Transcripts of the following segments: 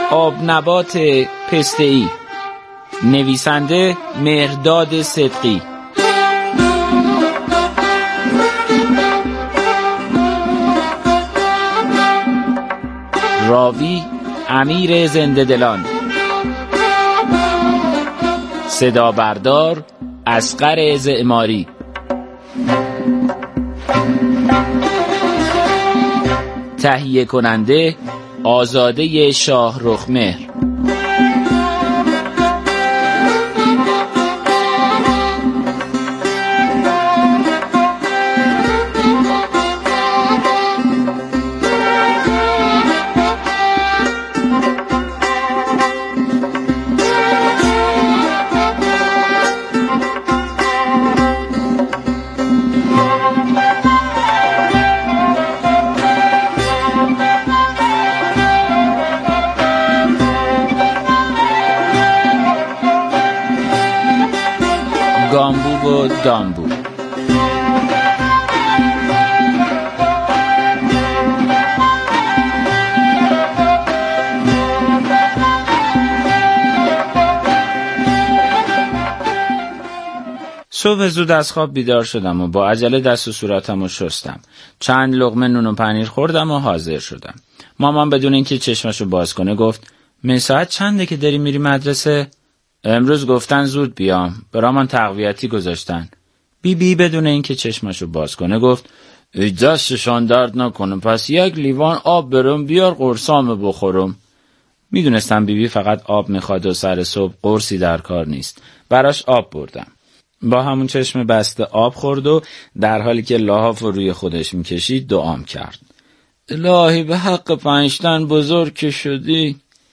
آبنبات پسته‌ای. نویسنده مهرداد صدقی. راوی امیر زنده‌دلان. صدا بردار اصغر زعماری. تهیه کننده آزاده شاهرخمهر. گامبو و دامبو. صبح زود از خواب بیدار شدم و با عجله دست و صورتم رو شستم. چند لقمه نون و پنیر خوردم و حاضر شدم. مامان بدون اینکه چشمشو باز کنه گفت: من ساعت چنده که داری میری مدرسه؟ امروز گفتن زود بیام، برامان تقویتی گذاشتن. بی بدون اینکه چشمشو باز کنه گفت: ای دستشان درد نکنه، پس یک لیوان آب برم بیار قرصام بخورم. میدونستم بی فقط آب میخواد و سر صبح قرصی در کار نیست. براش آب بردم. با همون چشم بسته آب خورد و در حالی که لحاف رو روی خودش میکشید دعام کرد: الهی به حق 5 تن بزرگ که شدی.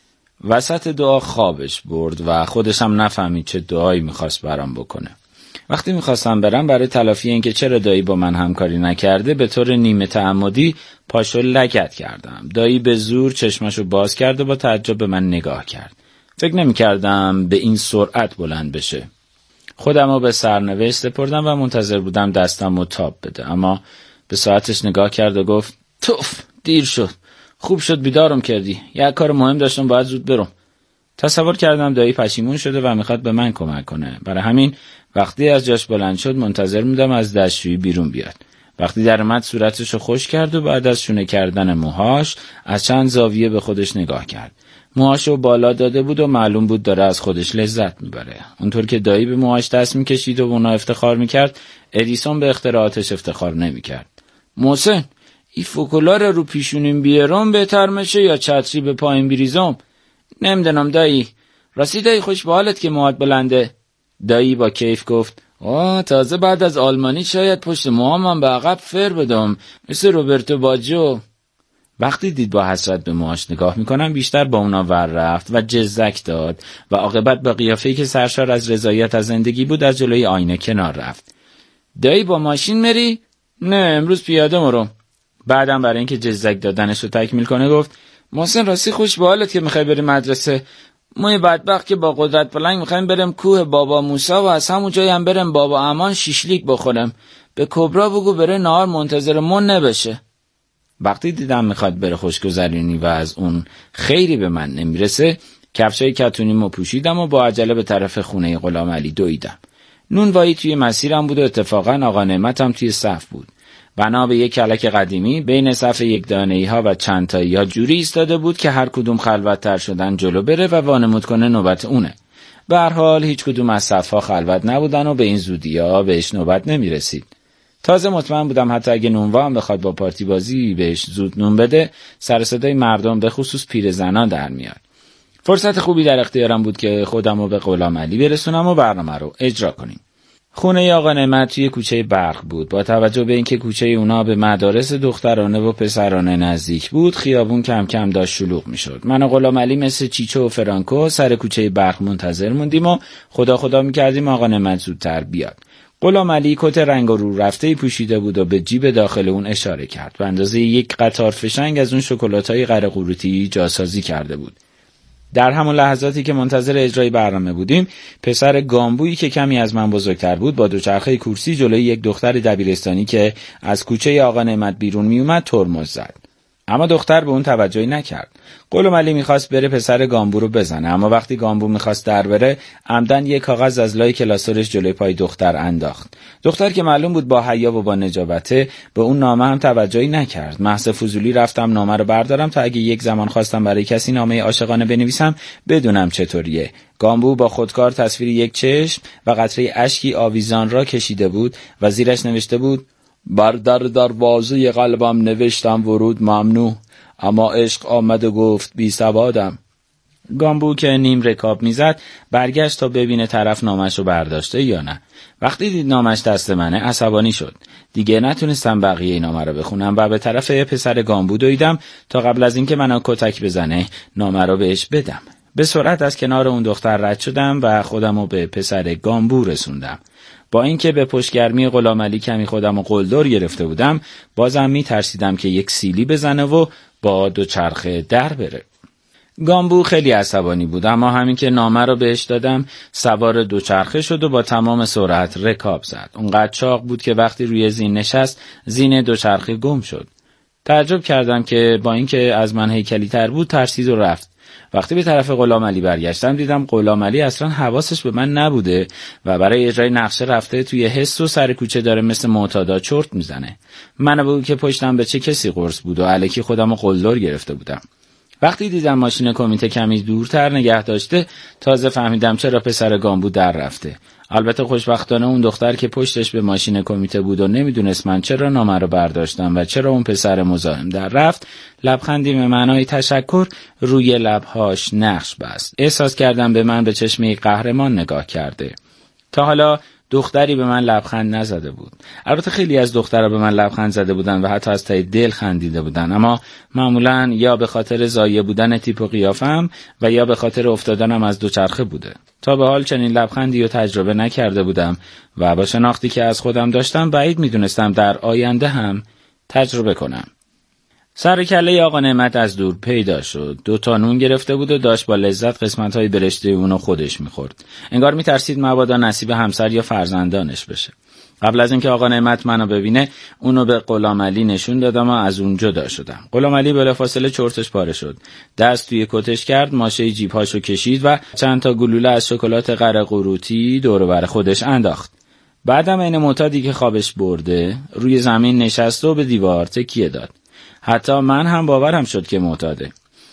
وسط دعا خوابش برد و خودش هم نفهمید چه دعایی میخواست برام بکنه. وقتی میخواستم برم برای تلافی اینکه چرا دایی با من همکاری نکرده به طور نیمه تعمدی پاشو لگد کردم. دایی به زور چشمشو باز کرد و با تعجب به من نگاه کرد. فکر نمیکردم به این سرعت بلند بشه. خودمو به سرنوشت سپردم و منتظر بودم دستمو تاب بده، اما به ساعتش نگاه کرد و گفت: توف، دیر شد. خوب شد بیدارم کردی. یک کار مهم داشتم، باید زود برم. تصور کردم دایی پشیمون شده و میخواد به من کمک کنه. برای همین وقتی از جاش بلند شد منتظر بودم از دستشویی بیرون بیاد. وقتی در اومد صورتشو خوش کرد و بعد از شونه کردن موهاش از چند زاویه به خودش نگاه کرد. موهاشو بالا داده بود و معلوم بود داره از خودش لذت میبره. اونطور که دایی به موهاش دست میکشید و اونا افتخار میکرد، ادیسون به اختراعاتش افتخار نمیکرد. محسن، این فوکولار رو پیشونیم بیارم بهتر میشه یا چتری به پایین بریزم؟ نمیدونم دایی. راستی دایی خوش به حالت که موهات بلنده. دایی با کیف گفت: تازه بعد از آلمانی شاید پشت موهام به عقب فر بدم مثل روبرتو باجو. وقتی دید با حسرت به موهاش نگاه میکنم بیشتر با اونا ور رفت و جزک داد و عاقبت با قیافه‌ای که سرشار از رضایت از زندگی بود از جلوی آینه کنار رفت. دایی با ماشین میری؟ نه، امروز پیاده میرم. بعدم برای اینکه جزک دادنش رو تکمیل کنه گفت: محسن راستی خوش به حالت که میخوای بری مدرسه. ما بدبخت که با قدرت پلنگ میخوایم بریم کوه بابا موسی و از همون جایی هم بریم بابا امان شیشلیک بخورم. به کبرا بگو بره نهار منتظر من نبشه. وقتی دیدم میخواد بره خوشگذرونی و از اون خیری به من نمیرسه، کفشای کتونیمو پوشیدم و با عجله به طرف خونه غلام علی دویدم. نونوایی توی مسیرم بود و اتفاقا آقا نعمتم توی صف بود. بنا به یک کلک قدیمی بین صف یک دانه‌ای ها و چند تایی ها جوری ایستاده بود که هر کدوم خلوت‌تر شدن جلو بره و وانمود کنه نوبت اونه. به هر حال هیچ کدوم از صف‌ها خلوت نبودن و به این زودی‌ها بهش نوبت نمی‌رسید. تازه مطمئن بودم حتی اگه نونوا هم بخواد با پارتی بازی بهش زود نون بده، سر صدای مردم به خصوص پیرزنان در میاد. فرصت خوبی در اختیارم بود که خودمو به غلام علی برسونم و برنامه رو اجرا کنیم. خونه آقا نعمت توی کوچه برق بود. با توجه به اینکه کوچه اونا به مدارس دخترانه و پسرانه نزدیک بود، خیابون کم کم داشت شلوغ میشد. من و غلام علی مثل چیچو و فرانکو سر کوچه برق منتظر موندیم و خدا میکردیم آقا نعمت زودتر بیاد. غلام علی کت رنگ رو رفته‌ای پوشیده بود و به جیب داخل اون اشاره کرد. به اندازه یک قطار فشنگ از اون شکلات‌های قره قوریتی جاسازی کرده بود. در همون لحظاتی که منتظر اجرای برنامه بودیم، پسر گامبویی که کمی از من بزرگتر بود با دوچرخه کورسی جلوی یک دختر دبیرستانی که از کوچه آقا نعمت بیرون می اومد ترمز زد. اما دختر به اون توجهی نکرد. قلم علی میخواست بره پسر گامبو رو بزنه، اما وقتی گامبو میخواست در بره، عمدن یک کاغذ از لای کلاسورش جلوی پای دختر انداخت. دختر که معلوم بود با حیا و با نجابته، به اون نامه هم توجهی نکرد. محض فضولی رفتم نامه رو بردارم تا اگه یک زمان خواستم برای کسی نامه عاشقانه بنویسم بدونم چطوریه. گامبو با خودکار تصویر یک چشم و قطره اشکی آویزان را کشیده بود و زیرش نوشته بود: بر در دروازه قلبم نوشتم ورود ممنوع، اما عشق آمد و گفت بی سوادم. گامبو که نیم رکاب میزد برگشت تا ببینه طرف نامش رو برداشته یا نه. وقتی دید نامش دست منه عصبانی شد. دیگه نتونستم بقیه نامه رو بخونم و به طرف پسر گامبو دویدم تا قبل از اینکه منو کتک بزنه نامه رو بهش بدم. به سرعت از کنار اون دختر رد شدم و خودم رو به پسر گامبو رسوندم. با اینکه به پشتگرمی غلام علی کمی خودم رو قلدر گرفته بودم، بازم میترسیدم که یک سیلی بزنه و با دوچرخه در بره. گامبو خیلی عصبانی بود، اما همین که نامه رو بهش دادم سوار دوچرخه شد و با تمام سرعت رکاب زد. اونقدر چاق بود که وقتی روی زین نشست زین دوچرخه گم شد. تعجب کردم که با اینکه از من هیکلی تر بود ترسید و رفت. وقتی به طرف غلام علی برگشتم دیدم غلام علی اصلا حواسش به من نبوده و برای اجرای نقشه رفته توی حس و سر کوچه داره مثل معتادا چرت میزنه. من بود که پشتم به چه کسی قرص بود و الکی خودم رو قلدر گرفته بودم. وقتی دیدم ماشین کمیته کمی دورتر نگه داشته تازه فهمیدم چرا پسر گامبو در رفته. البته خوشبختانه اون دختر که پشتش به ماشین کمیته بود و نمیدونست من چرا نامه رو برداشتم و چرا اون پسر مزاحم در رفت، لبخندی به معنای تشکر روی لبهاش نقش بست. احساس کردم به من به چشم یک قهرمان نگاه کرده. تا حالا دختری به من لبخند نزده بود. البته خیلی از دخترها به من لبخند زده بودن و حتی از ته دل خندیده بودن، اما معمولاً یا به خاطر ضایع بودن تیپ و قیافم و یا به خاطر افتادنم از دوچرخه بوده. تا به حال چنین لبخندی رو تجربه نکرده بودم و با شناختی که از خودم داشتم بعید میدونستم در آینده هم تجربه کنم. سر کله آقا نعمت از دور پیدا شد. 2 نون گرفته بود و داشت با لذت قسمت‌های برشته اونو خودش می‌خورد. انگار می‌ترسید مبادا نصیب همسر یا فرزندانش بشه. قبل از اینکه آقا نعمت منو ببینه اونو به غلام علی نشون دادم و از اون جدا شدم. غلام علی بلافاصله چرتش پاره شد. دست توی کتش کرد، ماشه جیب‌هاشو کشید و چند تا گلوله از شکلات قره قروتی دور و بر خودش انداخت. بعدم عین معتادی که خوابش برده روی زمین نشست و به دیوار تکیه داد. حتی من هم باورم شد که معتاده.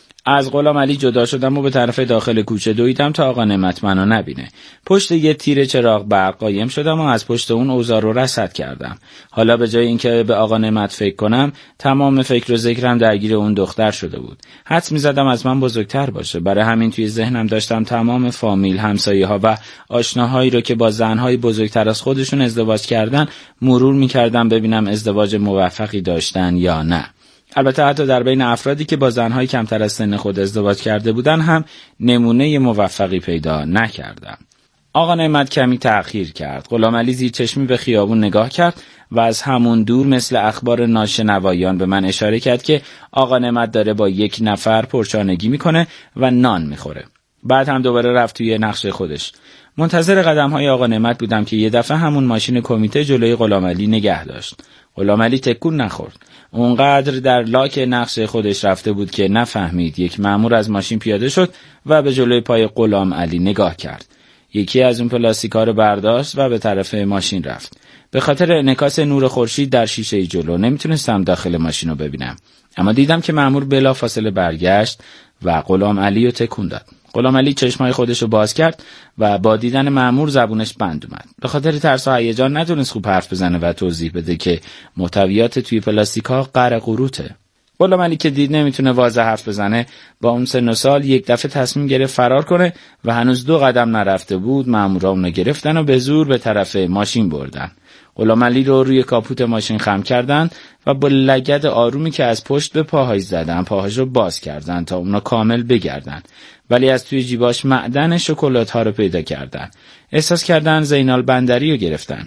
از غلام علی جدا شدم و به طرف داخل کوچه دویدم تا آقا نعمت منو نبینه. پشت یه تیر چراغ برق قایم شدم و از پشت اون اوضاع رو رصد کردم. حالا به جای اینکه به آقا نعمت فکر کنم، تمام فکر و ذکرم درگیر اون دختر شده بود. حدس می‌زدم از من بزرگتر باشه. برای همین توی ذهنم داشتم تمام فامیل، همسایه‌ها و آشناهایی رو که با زن‌های بزرگتر از خودشون ازدواج کردن مرور می‌کردم ببینم ازدواج موفقی داشتن یا نه. البته حتی در بین افرادی که با زنهای کمتر از سن خود ازدواج کرده بودن هم نمونه موفقی پیدا نکردم. آقا نعمت کمی تأخیر کرد. غلام علی زیر چشمی به خیابون نگاه کرد و از همون دور مثل اخبار ناشنوایان به من اشاره کرد که آقا نعمت داره با 1 نفر پرچانگی میکنه و نان میخوره. بعد هم دوباره رفت توی نقشه خودش. منتظر قدم‌های آقا نعمت بودم که یه دفعه همون ماشین کمیته جلوی غلام علی نگه داشت. غلام علی تکون نخورد. اونقدر در لاک نقشه خودش رفته بود که نفهمید. یک مأمور از ماشین پیاده شد و به جلوی پای غلام علی نگاه کرد. یکی از اون پلاستیک‌ها رو برداشت و به طرف ماشین رفت. به خاطر انعکاس نور خورشید در شیشه جلو نمیتونستم داخل ماشین رو ببینم. اما دیدم که مأمور بلافاصله برگشت و غلام علی رو تکون داد. غلام علی چشمای خودش رو باز کرد و با دیدن مأمور زبونش بند اومد. به خاطر ترس و هیجان نتونست خوب حرف بزنه و توضیح بده که محتویات توی پلاستیک‌ها قره قروته. غلام علی که دید نمیتونه واضح حرف بزنه، با اون سن و سال یک دفعه تصمیم گرفت فرار کنه و هنوز 2 قدم نرفته بود مأمورا اونو گرفتن و به زور به طرف ماشین بردن. غلام علی رو روی کاپوت ماشین خم کردن و با لگد آرومی که از پشت به پاهاش زدن پاهاش رو باز کردن تا اونو کامل بگردن، ولی از توی جیباش معدن شکلات ها رو پیدا کردن. احساس کردن زینال بندری رو گرفتن.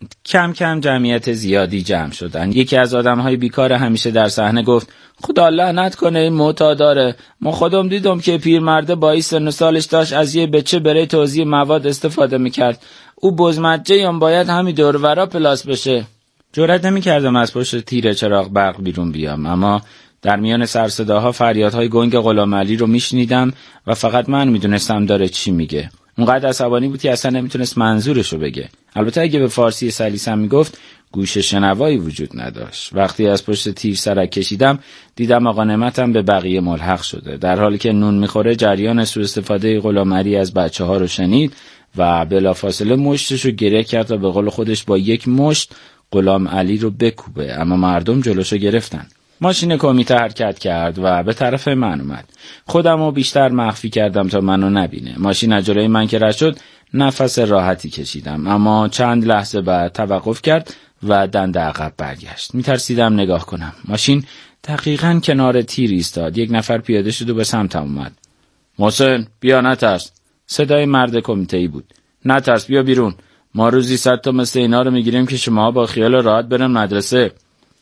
کم کم جمعیت زیادی جمع شدن. یکی از آدم‌های بیکار همیشه در صحنه گفت خدا لعنت کنه این معتاداره. ما خودم دیدم که پیرمرده با این سن و سالش داشت از یه بچه برای توزیع مواد استفاده میکرد. او بزمجه هم باید همین دور ورا پلاس بشه. جرئت نمی‌کردم از پشت تیر چراغ برق بیرون بیام، اما در میان سرصداها فریادهای گنگ غلامعلی رو میشنیدم و فقط من میدونستم داره چی میگه. اونقدر عصبانی بود که اصلا نمیتونست منظورشو بگه. البته اگه به فارسی سلیسم میگفت گوش شنوایی وجود نداشت. وقتی از پشت تیر سرک کشیدم دیدم آقا نعمتم به بقیه ملحق شده. در حالی که نون میخوره جریان سوء استفاده غلامعلی از بچه‌ها رو شنید و بلافاصله مشتشو گره کرد و به قول خودش با یک مشت غلامعلی رو بکوبه، اما مردم جلوشو گرفتن. ماشین کمیته حرکت کرد و به طرف من اومد. خودمو بیشتر مخفی کردم تا منو نبینه. ماشین از جلوی من که رد شد نفس راحتی کشیدم، اما چند لحظه بعد توقف کرد و دنده عقب برگشت. میترسیدم نگاه کنم. ماشین دقیقاً کنار تیر ایستاد. یک نفر پیاده شد و به سمتم اومد. محسن بیا نترس. صدای مرد کمیته‌ای بود. نترس بیا بیرون. ما روزی 100 تا مثل اینا رو میگیریم که شما با خیال راحت برن مدرسه.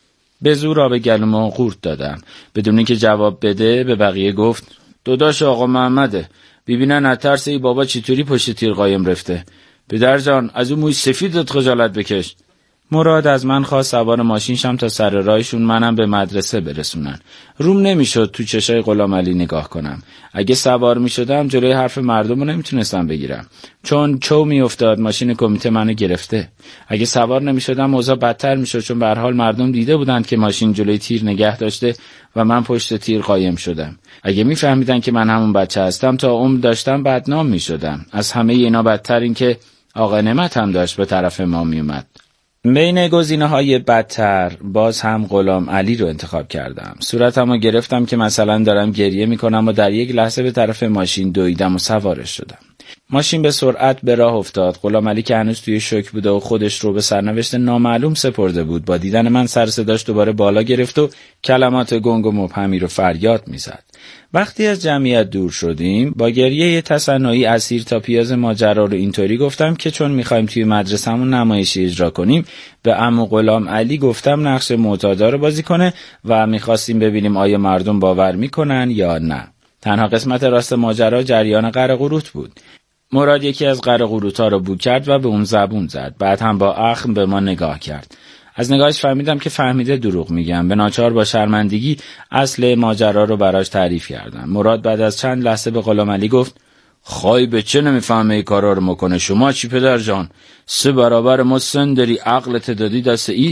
به زور آب گلومو قورت دادم. بدون اینکه جواب بده به بقیه گفت داداش آقا محمده. ببینن نترس ای بابا چطوری پشت تیر قایم رفته. پدر جان از اون موی سفیدت خجالت بکش. مراد از من خواست سوار ماشین شم تا سر راهشون منم به مدرسه برسونن. روم نمیشد تو چشای غلامعلی نگاه کنم. اگه سوار میشدم جلوی حرف مردم رو نمیتونستم بگیرم، چون چو میافتاد ماشین کمیته منو گرفته. اگه سوار نمیشدم اوضاع بدتر میشد، چون به هر حال مردم دیده بودند که ماشین جلوی تیر نگه داشته و من پشت تیر قایم شدم. اگه میفهمیدن که من همون بچه هستم تا عمر داشتم بدنام میشدم. از همه اینا بدتر این که آقا نعمت هم داشت به طرف ما میومد. بین گزینه‌های بدتر باز هم غلامعلی رو انتخاب کردم. صورتمو گرفتم که مثلا دارم گریه میکنم و در یک لحظه به طرف ماشین دویدم و سوارش شدم. ماشین به سرعت به راه افتاد. غلامعلی که هنوز توی شوک بوده و خودش رو به سرنوشت نامعلوم سپرده بود، با دیدن من سر صداش دوباره بالا گرفت و کلمات گنگ و مبهمی رو فریاد میزد. وقتی از جمعیت دور شدیم با گریه تصنعی اسیر تا پیاز ماجرا رو اینطوری گفتم که چون میخوایم توی مدرسه‌مون نمایشی اجرا کنیم به عمو غلامعلی گفتم نقش معتادا رو بازی کنه و میخواستیم ببینیم آیا مردم باور میکنن یا نه. تنها قسمت راست ماجرا جریان قره قروت بود. مراد یکی از قره قروت‌ها رو بو کرد و به اون زبون زد. بعد هم با اخم به ما نگاه کرد. از نگاهش فهمیدم که فهمیده دروغ میگم. به ناچار با شرمندگی اصل ماجرا رو براش تعریف کردم. مراد بعد از چند لحظه به غلامعلی گفت خای به چه نمیفهمه ای کارا رو میکنه؟ شما چی پدر جان؟ 3 برابر ما سن داری، عقلت دادی دست ای؟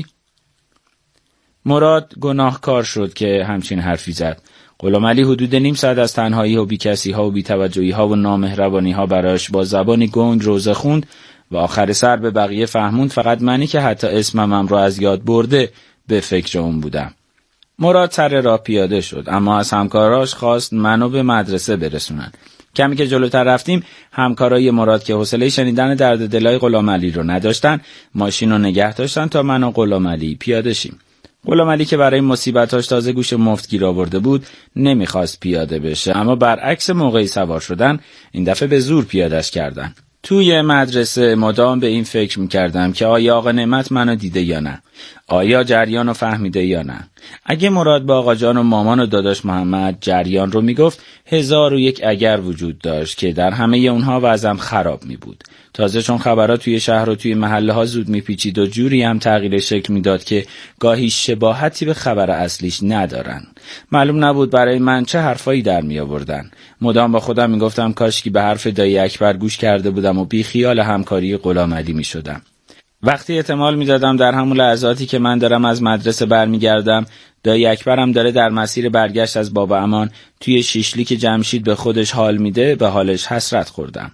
مراد گناهکار شد که همچین حرفی زد. غلامعلی حدود نیم ساعت از تنهایی و بیکسی‌ها و بی‌توجهی‌ها و نامهربانی‌ها براش با زبانی گنگ روزه خوند و آخر سر به بقیه فهموند فقط منی که حتی اسمم رو از یاد برده به فکر اون بودم. مراد سر راه پیاده شد، اما از همکاراش خواست منو به مدرسه برسونن. کمی که جلوتر رفتیم همکارای مراد که حوصله شنیدن درد دلای غلامعلی رو نداشتن ماشین رو نگه داشتن تا من و غلامعلی پیاده شیم. غلامعلی که برای مصیبتاش تازه گوش مفت گیر آورده بود نمیخواست پیاده بشه، اما برعکس موقعی سوار شدن این دفعه به زور پیادهش کردن. توی مدرسه مدام به این فکر میکردم که آیا آقا نعمت منو دیده یا نه؟ آیا جریان رو فهمیده یا نه؟ اگه مراد با آقا جان و مامان و داداش محمد جریان رو میگفت 1001 اگر وجود داشت که در همه اونها وضعم خراب میبود. تازه چون خبرها توی شهر و توی محله ها زود میپیچید و جوری هم تغییر شکل میداد که گاهی شباهتی به خبر اصلیش ندارن. معلوم نبود برای من چه حرفایی در می آوردن. مدام با خودم میگفتم کاشکی به حرف دایی اکبر گوش کرده بودم و بی خیال همکاری غلامعلی میشدم. وقتی احتمال میدادم در همون لحظاتی که من دارم از مدرسه برمیگردم دایی اکبرم داره در مسیر برگشت از باب امان توی شیشلی که جمشید به خودش حال میده به حالش حسرت خوردم.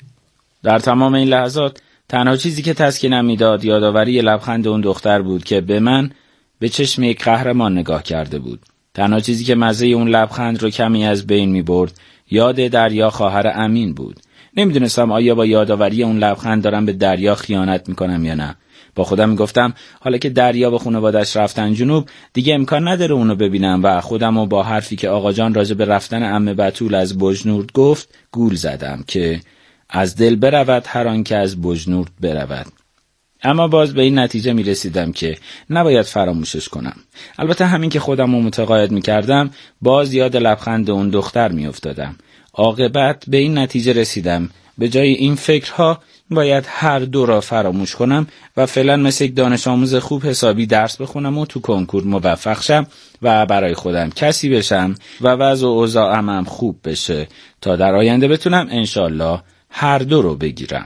در تمام این لحظات تنها چیزی که تسکینم میداد یادآوری لبخند اون دختر بود که به من به چشم یک قهرمان نگاه کرده بود. تنها چیزی که مزه اون لبخند رو کمی از بین میبرد یاد دریا خواهر امین بود. نمیدونستم آیا با یادآوری اون لبخند دارم به دریا خیانت میکنم یا نه. با خودم میگفتم حالا که دریا به خانواده‌اش رفتن جنوب دیگه امکان نداره اونو ببینم و خودمو با حرفی که آقا جان راجع به رفتن عمه بتول از بجنورد گفت گول زدم که از دل برود هر آن که از بجنورد برود. اما باز به این نتیجه می رسیدم که نباید فراموشش کنم. البته همین که خودم رو متقاعد می کردم باز یاد لبخند اون دختر می افتادم. عاقبت به این نتیجه رسیدم به جای این فکرها باید هر دو را فراموش کنم و فعلا مثل یک دانش آموز خوب حسابی درس بخونم و تو کنکور موفق شم و برای خودم کسی بشم و وضع و اوضاعم هم خوب بشه تا در آینده بتونم انشالله هر دو رو بگیرم.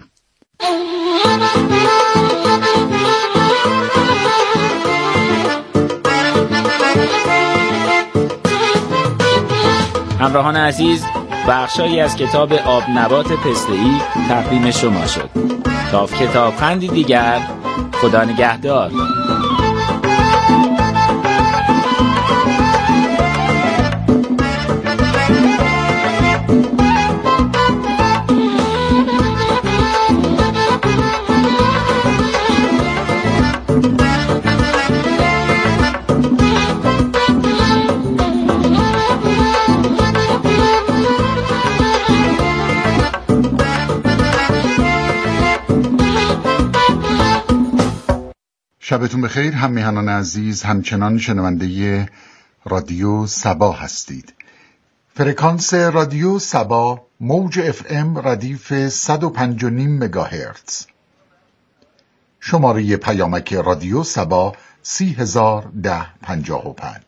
همراهان عزیز، بخشایی از کتاب آب نبات پسته‌ای تقدیم شما شد. تا کتابخندی دیگر، خدا نگهدار. شبتون بخیر. هم میهنان عزیز، همچنان شنونده رادیو سبا هستید. فرکانس رادیو سبا موج FM ردیف 105.5 مگاهرتز. شماره پیامک رادیو سبا 301055.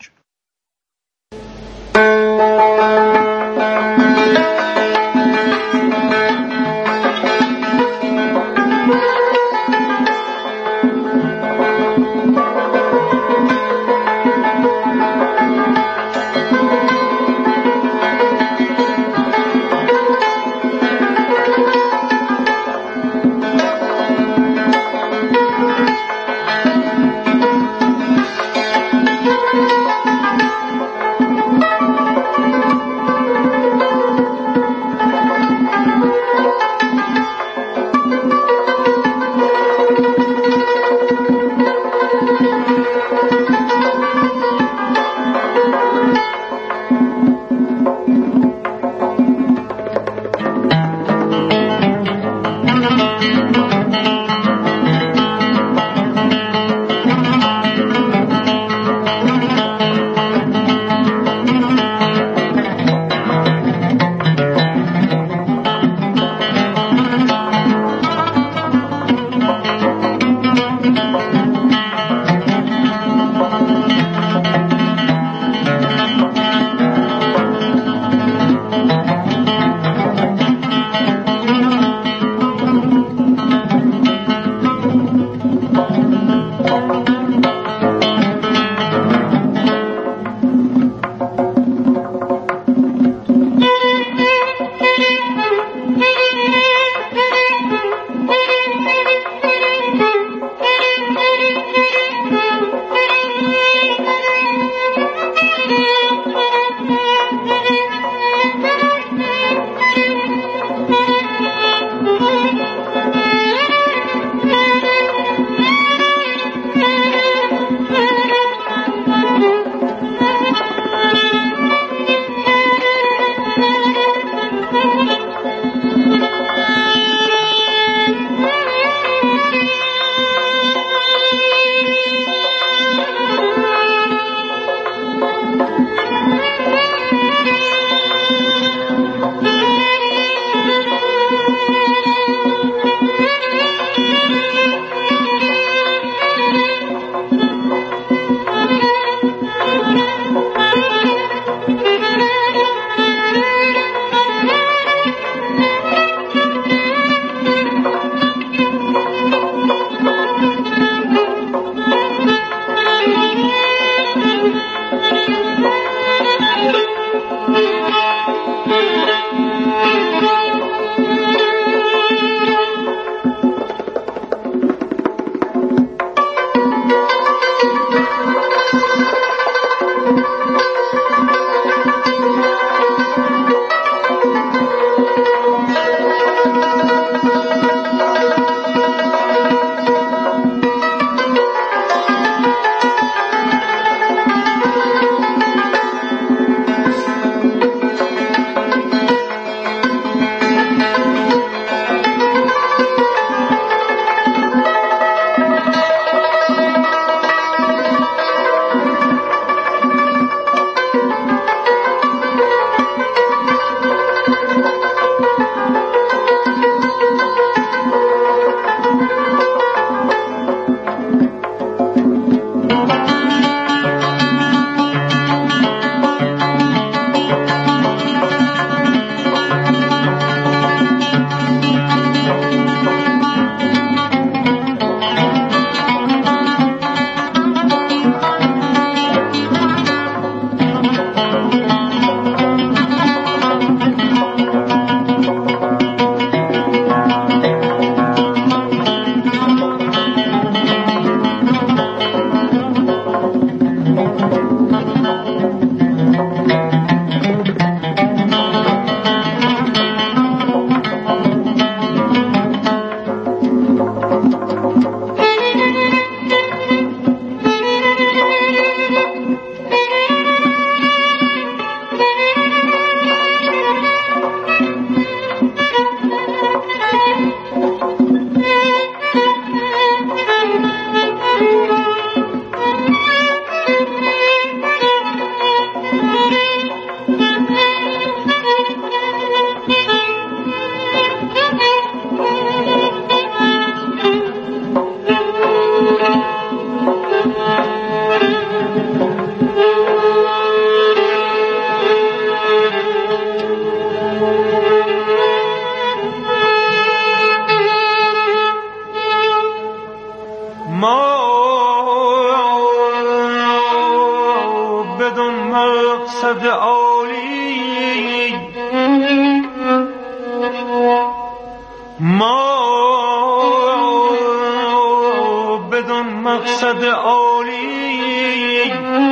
مقصد عالی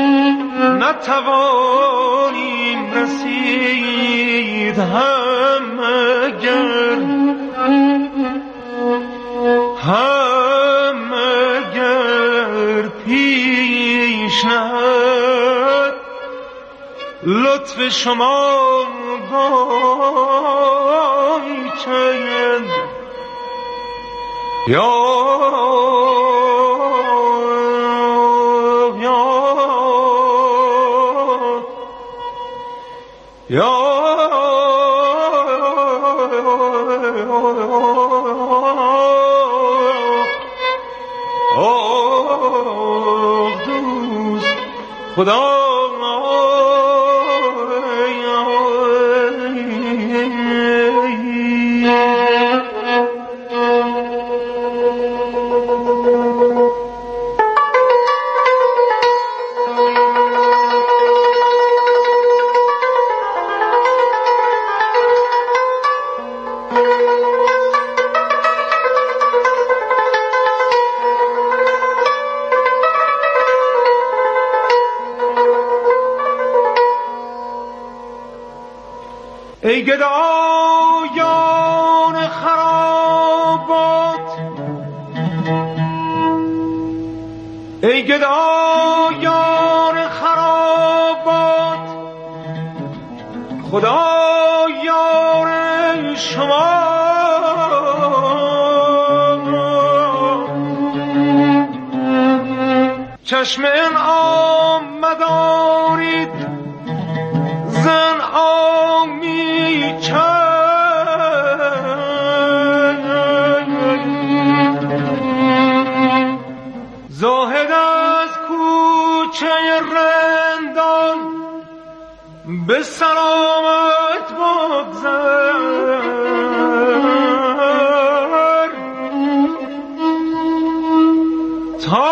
نتوانیم رسید هم اگر پیش نهد لطف شما گاهی چند دوست خدا ای گدایان خرابات، ای گدایان خرابات، خدا یار شما. چشم انعام مدارید زن آمی زاهد از کوچه رندان به سلامت بگذر، تا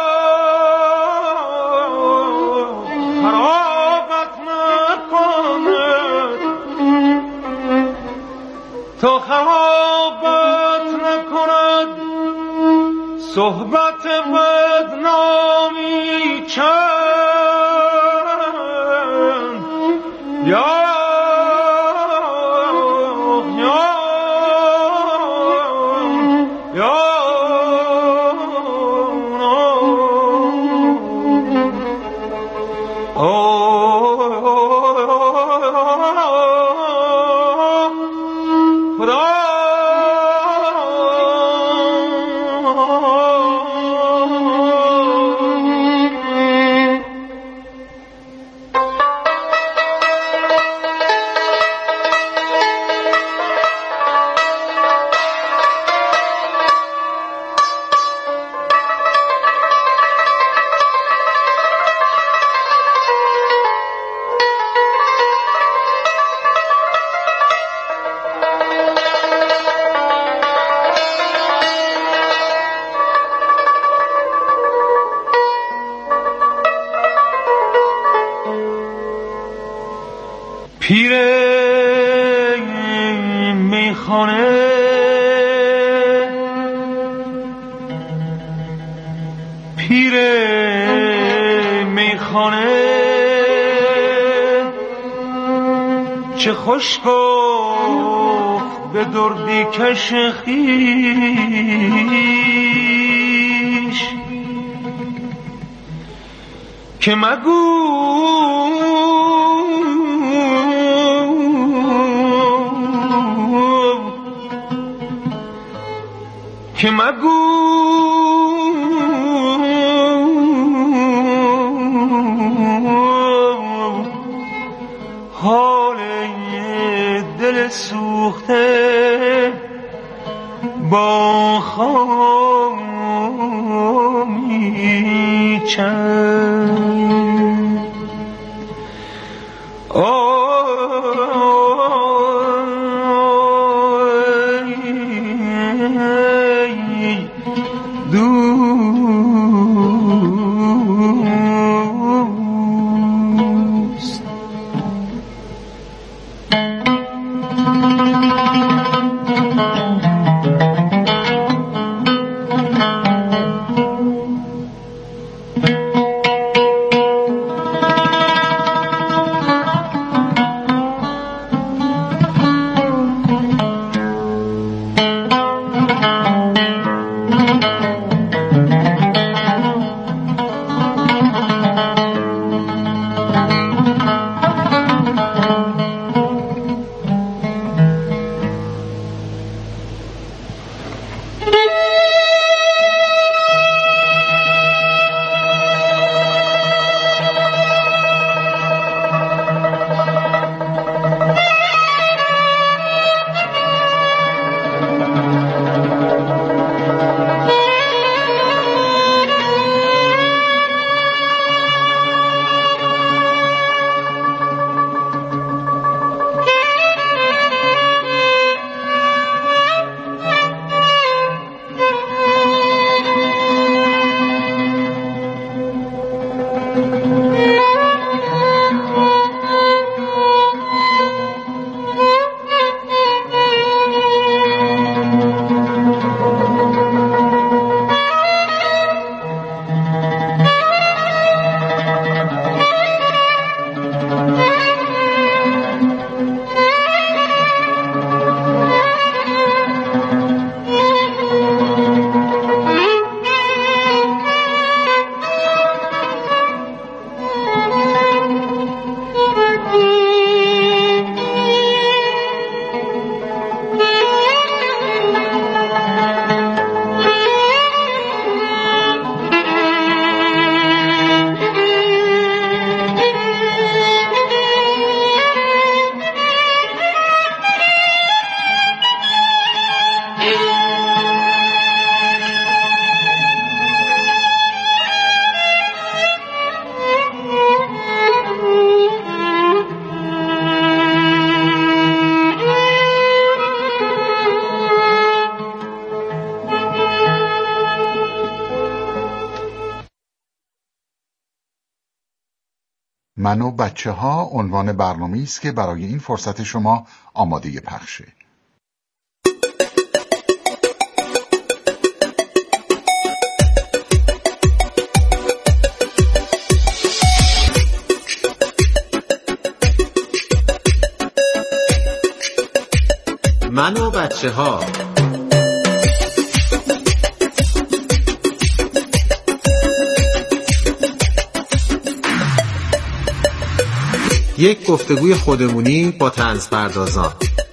خرابت نکند صحبت بدنامی چند. پیر میخانه پیر میخانه چه خوش گفت به دردی کش خویش که مگو حال دل سوخته با خامی چند من و بچه ها عنوان برنامه‌ای است که برای این فرصت شما آماده پخشه. من و بچه ها. یک گفتگوی خودمونی با طنزپردازان.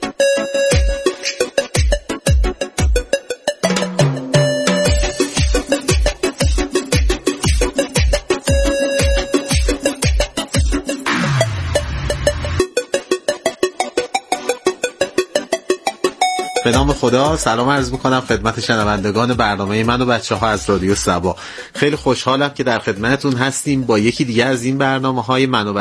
به نام خدا سلام عرض میکنم خدمت شنوندگان برنامه من و بچه ها از رادیو صبا. خیلی خوشحالم که در خدمتتون هستیم با یکی دیگه از این برنامه های من و